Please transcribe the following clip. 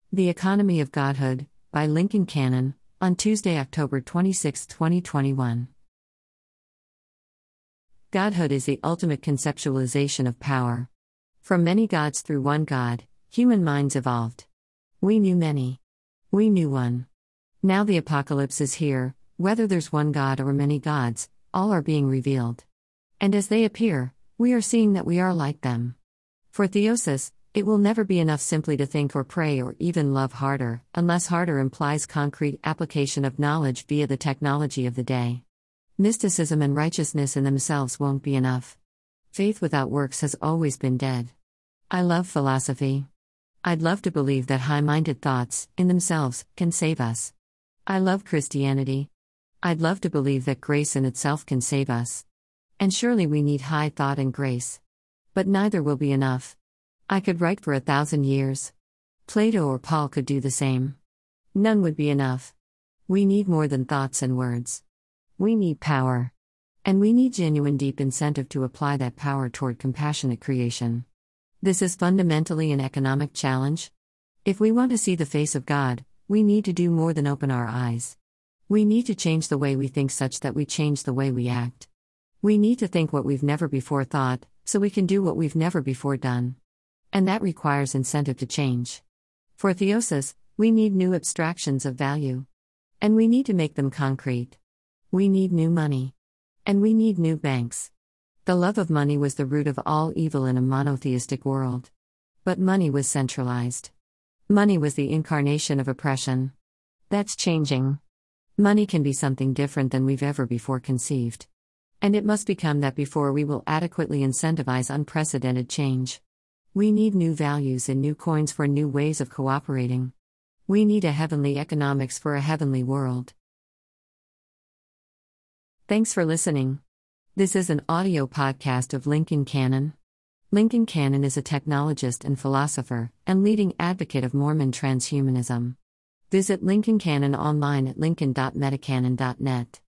The Economy of Godhood, by Lincoln Cannon, on Tuesday, October 26, 2021. Godhood is the ultimate conceptualization of power. From many gods through one God, human minds evolved. We knew many. We knew one. Now the apocalypse is here, whether there's one God or many gods, all are being revealed. And as they appear, we are seeing that we are like them. For theosis, it will never be enough simply to think or pray or even love harder, unless harder implies concrete application of knowledge via the technology of the day. Mysticism and righteousness in themselves won't be enough. Faith without works has always been dead. I love philosophy. I'd love to believe that high-minded thoughts, in themselves, can save us. I love Christianity. I'd love to believe that grace in itself can save us. And surely we need high thought and grace. But neither will be enough. I could write for 1,000 years. Plato or Paul could do the same. None would be enough. We need more than thoughts and words. We need power. And we need genuine deep incentive to apply that power toward compassionate creation. This is fundamentally an economic challenge. If we want to see the face of God, we need to do more than open our eyes. We need to change the way we think such that we change the way we act. We need to think what we've never before thought, so we can do what we've never before done. And that requires incentive to change. For theosis, we need new abstractions of value. And we need to make them concrete. We need new money. And we need new banks. The love of money was the root of all evil in a monotheistic world. But money was centralized. Money was the incarnation of oppression. That's changing. Money can be something different than we've ever before conceived. And it must become that before we will adequately incentivize unprecedented change. We need new values and new coins for new ways of cooperating. We need a heavenly economics for a heavenly world. Thanks for listening. This is an audio podcast of Lincoln Cannon. Lincoln Cannon is a technologist and philosopher, and leading advocate of Mormon transhumanism. Visit Lincoln Cannon online at lincoln.metacanon.net.